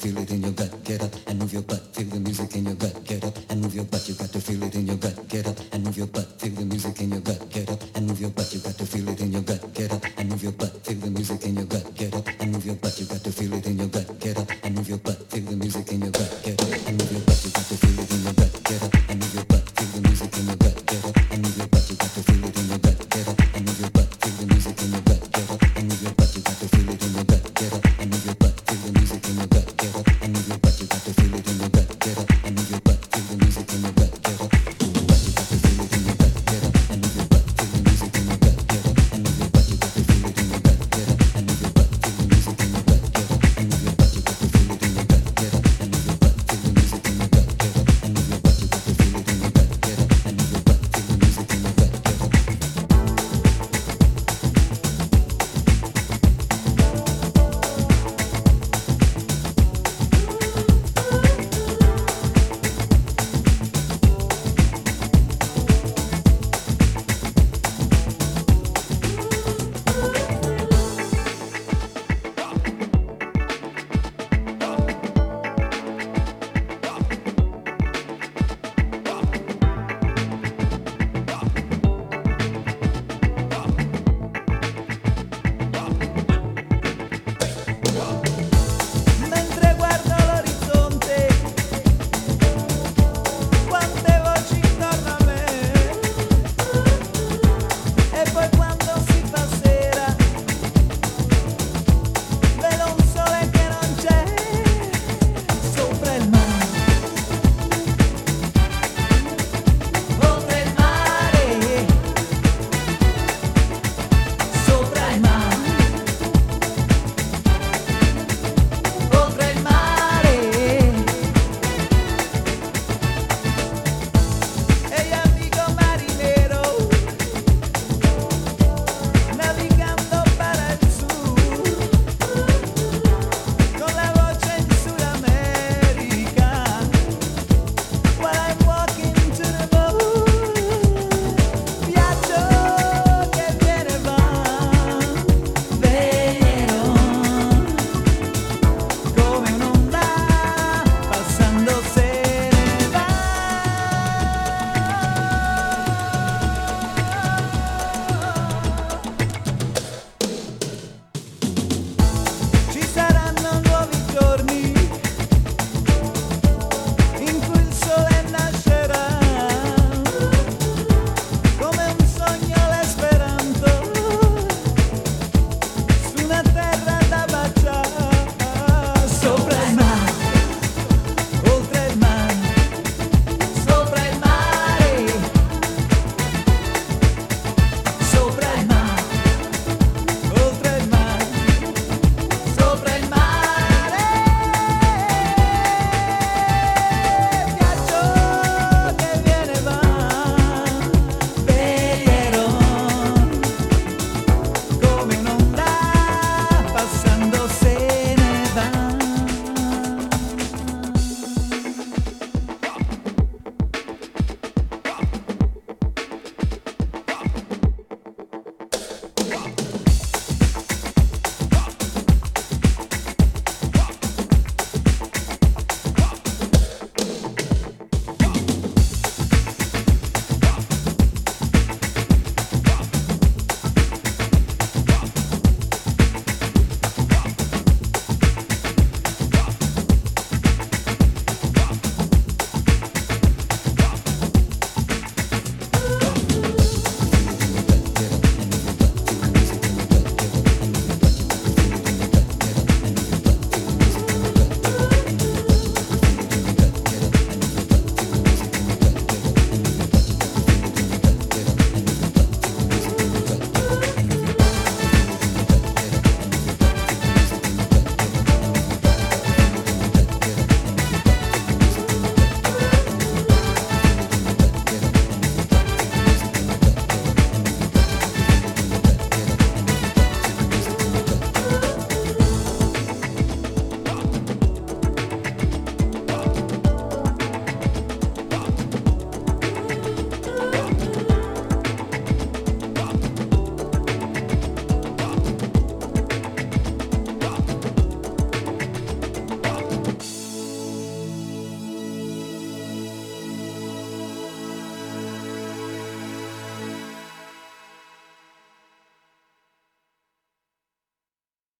feel it in your gut. Get up and move your butt. Feel the music in your gut. Get up and move your butt. You got to feel it in your gut. Get up and move your butt. Feel the music in your gut. Get up and move your butt. You got to feel it in your gut. Get up and move your butt. Feel the music in your gut. Get up and move your butt. You got to feel it in your gut. Get up and move your butt. Feel the music in your gut. Get up and move your butt. You got to feel it in your gut. Get up and move your butt. Feel the music in your gut. Get up and move your butt. You got to feel it in your gut. Get up and move your butt. Feel the music in your gut. Get up and move your butt. You got to feel it.